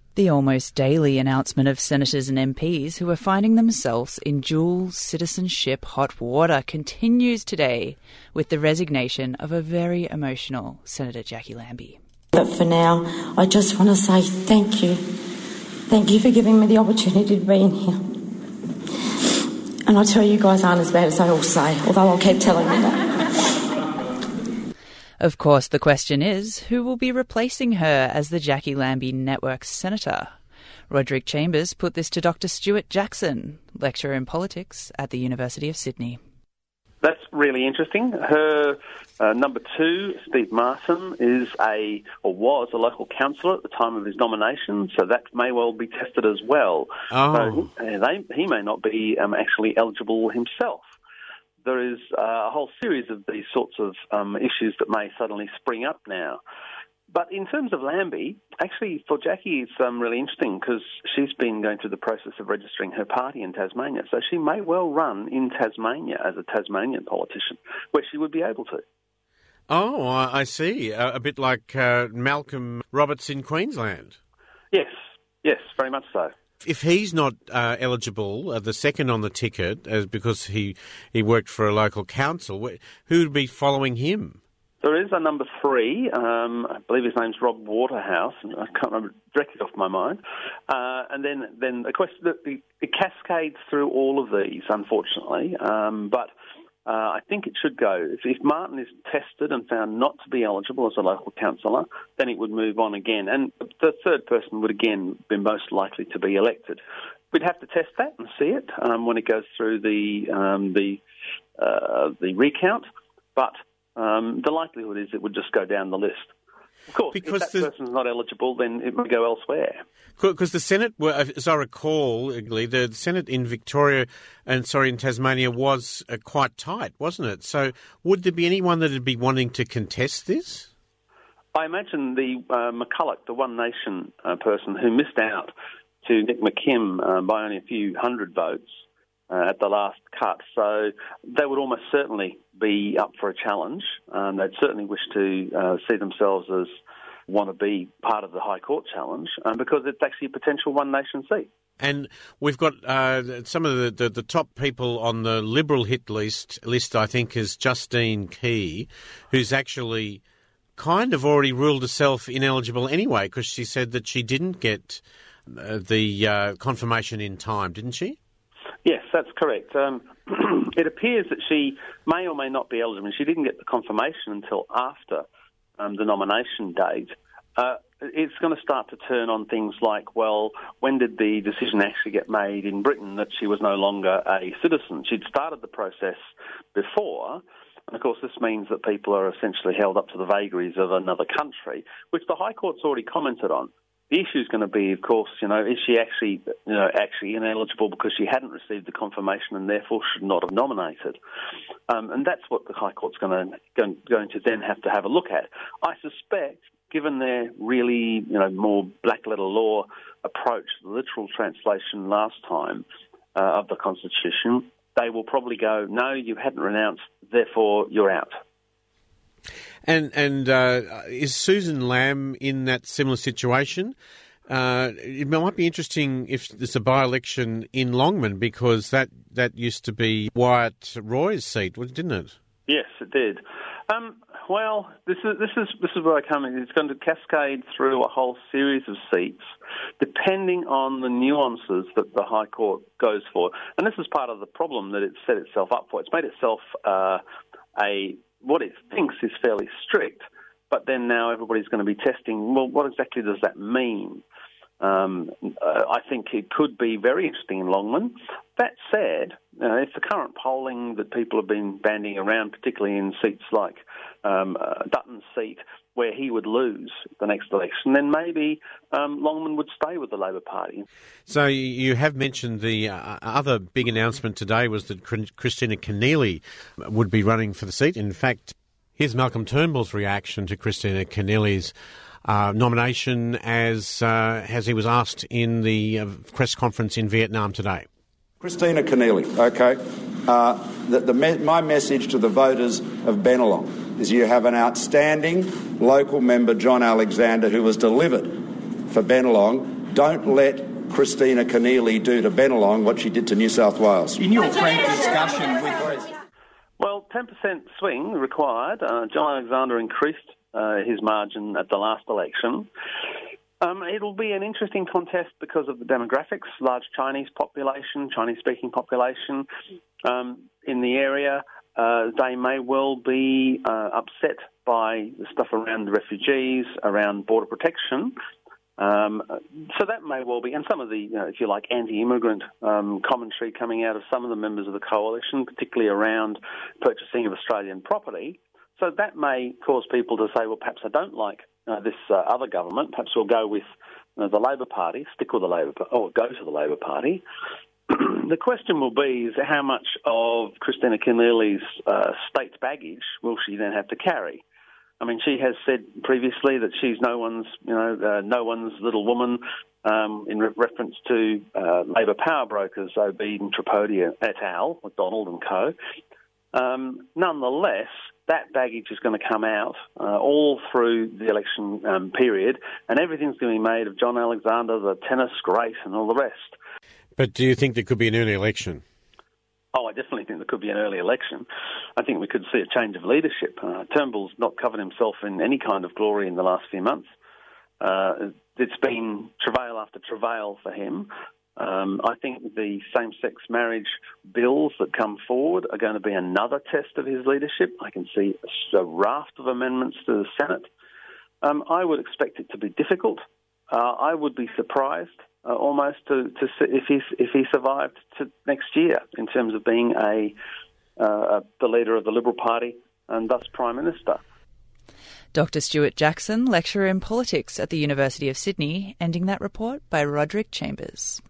The almost daily announcement of senators and MPs who are finding themselves in dual citizenship hot water continues today with the resignation of a very emotional Senator Jackie Lambie. But for now, I just want to say thank you. Thank you for giving me the opportunity to be in here. And I tell you guys aren't as bad as they all say, although I'll keep telling them that. Of course, the question is, who will be replacing her as the Jackie Lambie Network's senator? Roderick Chambers put this to Dr. Stuart Jackson, lecturer in politics at the University of Sydney. That's really interesting. Her number two, Steve Martin, was a local councillor at the time of his nomination, so that may well be tested as well. Oh. So he may not be actually eligible himself. There is a whole series of these sorts of issues that may suddenly spring up now. But in terms of Lambie, actually for Jackie it's really interesting because she's been going through the process of registering her party in Tasmania, so she may well run in Tasmania as a Tasmanian politician, where she would be able to. Oh, I see. A bit like Malcolm Roberts in Queensland. Yes, very much so. If he's not eligible, the second on the ticket, because he worked for a local council, who would be following him? There is a number three. I believe his name's Rob Waterhouse. I can't remember directly off my mind. And then the question, it cascades through all of these, unfortunately. But I think it should go. If Martin is tested and found not to be eligible as a local councillor, then it would move on again. And the third person would again be most likely to be elected. We'd have to test that and see it when it goes through the recount. But the likelihood is it would just go down the list. Of course, because if that person's not eligible, then it would go elsewhere. Because the Senate, as I recall, the Senate in in Tasmania was quite tight, wasn't it? So would there be anyone that would be wanting to contest this? I imagine the McCulloch, the One Nation person who missed out to Nick McKim by only a few hundred votes at the last cut. So they would almost certainly be up for a challenge. They'd certainly wish to see themselves as want to be part of the High Court challenge because it's actually a potential One Nation seat. And we've got some of the top people on the Liberal hit list, I think, is Justine Key, who's actually kind of already ruled herself ineligible anyway because she said that she didn't get the confirmation in time, didn't she? Yes, that's correct. It appears that she may or may not be eligible. She didn't get the confirmation until after the nomination date. It's going to start to turn on things like, well, when did the decision actually get made in Britain that she was no longer a citizen? She'd started the process before, and of course this means that people are essentially held up to the vagaries of another country, which the High Court's already commented on. The issue is going to be, of course, is she actually ineligible because she hadn't received the confirmation and therefore should not have nominated? And that's what the High Court's going to then have to have a look at. I suspect, given their really, more black-letter law approach to the literal translation last time of the Constitution, they will probably go, no, you hadn't renounced, therefore you're out. And is Susan Lamb in that similar situation? It might be interesting if there's a by-election in Longman because that used to be Wyatt Roy's seat, didn't it? Yes, it did. Well, this is where I come in. It's going to cascade through a whole series of seats, depending on the nuances that the High Court goes for. And this is part of the problem that it's set itself up for. It's made itself what it thinks is fairly strict, but then now everybody's going to be testing, well, what exactly does that mean? I think it could be very interesting in Longman. That said, if the current polling that people have been banding around, particularly in seats like Dutton's seat, where he would lose the next election, then maybe Longman would stay with the Labor Party. So you have mentioned the other big announcement today was that Christina Keneally would be running for the seat. In fact, here's Malcolm Turnbull's reaction to Christina Keneally's nomination as he was asked in the press conference in Vietnam today. Christina Keneally, okay. My message to the voters of Bennelong is you have an outstanding local member, John Alexander, who was delivered for Bennelong, Don't let Christina Keneally do to Bennelong what she did to New South Wales. In your frank discussion with... Well, 10% swing required. John Alexander increased his margin at the last election. It'll be an interesting contest because of the demographics, large Chinese population, Chinese-speaking population in the area. They may well be upset by the stuff around refugees, around border protection. So that may well be, and some of the, if you like, anti-immigrant commentary coming out of some of the members of the coalition, particularly around purchasing of Australian property. So that may cause people to say, well, perhaps I don't like this other government. Perhaps we'll go with the Labor Party, stick with the Labor, or go to the Labor Party. The question will be is how much of Christina Keneally's state baggage will she then have to carry? I mean, she has said previously that she's no one's little woman in reference to Labor power brokers, Obeid and Tripodi et al., McDonald and co. Nonetheless, that baggage is going to come out all through the election period, and everything's going to be made of John Alexander, the tennis great, and all the rest. But do you think there could be an early election? Oh, I definitely think there could be an early election. I think we could see a change of leadership. Turnbull's not covered himself in any kind of glory in the last few months. It's been travail after travail for him. I think the same-sex marriage bills that come forward are going to be another test of his leadership. I can see a raft of amendments to the Senate. I would expect it to be difficult. I would be surprised almost to see if he survived to next year in terms of being the leader of the Liberal Party and thus Prime Minister. Dr. Stuart Jackson, lecturer in politics at the University of Sydney, ending that report by Roderick Chambers.